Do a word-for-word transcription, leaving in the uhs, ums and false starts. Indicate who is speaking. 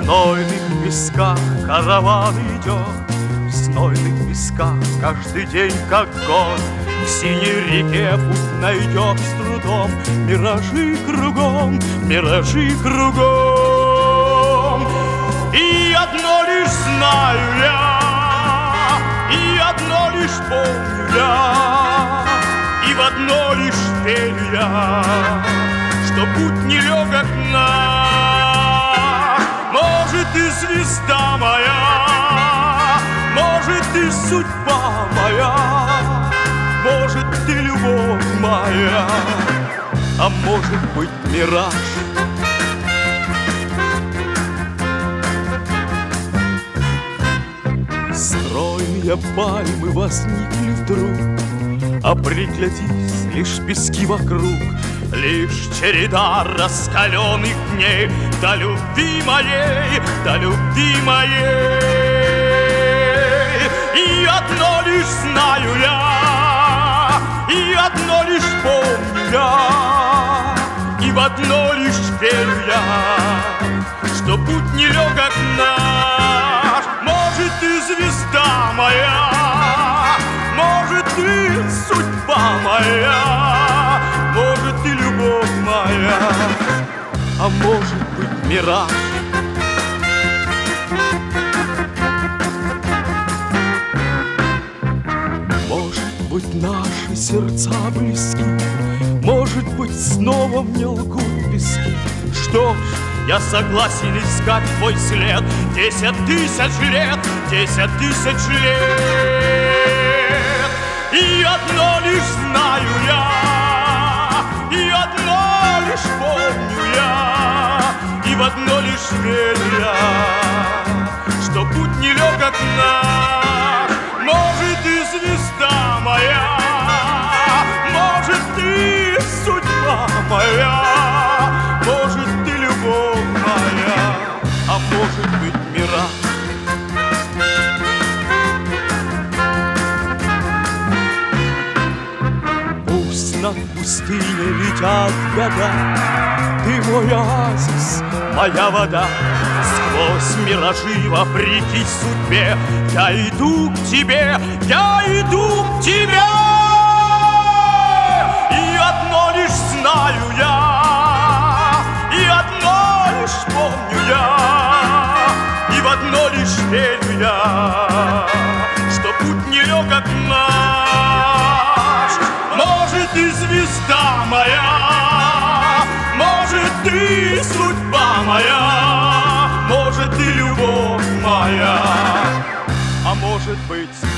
Speaker 1: знойных песках караван идет, в знойных песках каждый день как год. К синей реке путь найдешь с трудом, миражи кругом, миражи кругом. И одно лишь знаю я, и одно лишь помню я, и в одно лишь верю я, что путь нелегок наш. Может, и звезда моя, может, и судьба моя, может, ты любовь моя, а может быть мираж. Стройные пальмы возникли вдруг, а приглядись, лишь пески вокруг, лишь череда раскаленных дней до любви моей, до любви моей. И одно лишь знаю я, и одно лишь помню я, и в одно лишь верю я, что путь нелегок наш. Может, и звезда моя, может, и судьба моя, может, и любовь моя, а может быть мираж. Может быть, наши сердца близки, может быть, снова мне лгут пески. Что ж, я согласен искать твой след десять тысяч лет, десять тысяч лет. И одно лишь знаю я, и одно лишь помню я, и в одно лишь верю я, что путь нелегок наш. Может, и звезда моя, может, и судьба моя, может, и любовь моя, а может быть мираж. Пусть над пустыней летят года, ты мой оазис, моя вода. Сквозь миражи, вопреки судьбе, я иду к тебе, я иду к тебе. И одно лишь знаю я, и одно лишь помню я, и в одно лишь верю я, что путь нелегок наш. Может, и звезда моя, может, и судьба моя, может, и любовь моя, а может быть